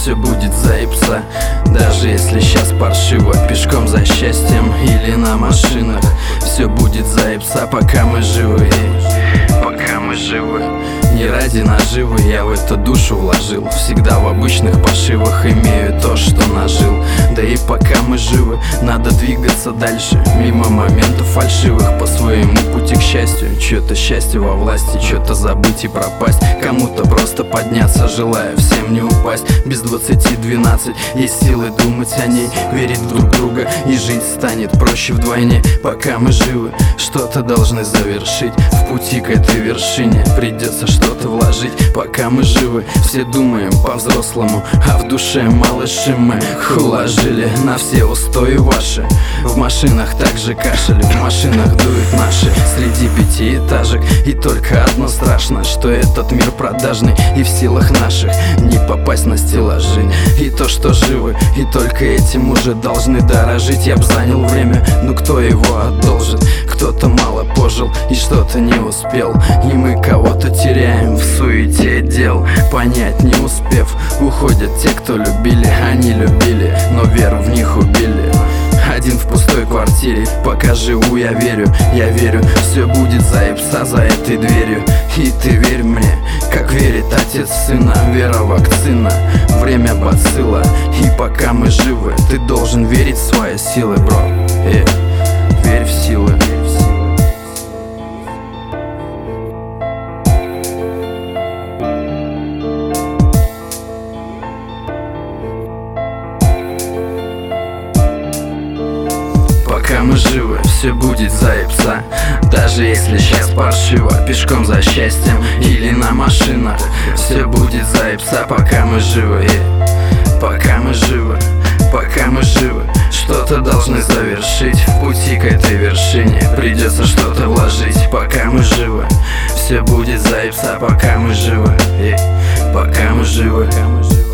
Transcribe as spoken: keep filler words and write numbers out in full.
все будет заебца. Даже если сейчас паршиво, пешком за счастьем или на машинах, все будет заебца, пока мы живы. Пока мы живы. Не ради наживы я в это душу вложил. Всегда в обычных пошивах имею то, что нажил. Да и пока мы живы, надо двигаться дальше, мимо моментов фальшивых, по своему пути к счастью. Чье-то счастье во власти, что-то забыть и пропасть, кому-то просто подняться, желаю всем не упасть. Без двадцати двенадцать есть силы думать о ней, верить в друг друга, и жить станет проще вдвойне. Пока мы живы, что-то должны завершить, в пути к этой вершине придется что-то вложить. Пока мы живы, все думаем по-взрослому, а в душе малыши мы уложили на все устои ваши. В машинах также кашель, в машинах дуют наши среди пятиэтажек. И только одно страшно, что этот мир продажный, и в силах наших не попасть на стеллажи. И то, что живы, и только этим уже должны дорожить. Я б занял время, но кто его одолжит? Кто-то мало пожил и что-то не успел, и мы кого-то теряем в суете дел. Понять не успев, уходят те, кто любили. Они любили, но веру в них убили. Один в пустой квартире, пока живу я верю. Я верю, все будет заебца за этой дверью. И ты верь мне, как верит отец сына. Вера вакцина, время бацилла. И пока мы живы, ты должен верить в свои силы, бро. э, Верь в силы. Пока мы живы, все будет заебца. Даже если сейчас паршиво, пешком за счастьем или на машинах, все будет заебца, пока мы живы. Пока мы живы, пока мы живы, что-то должны завершить, в пути к этой вершине придется что-то вложить. Пока мы живы, все будет заебца, пока мы живы. Пока мы живы.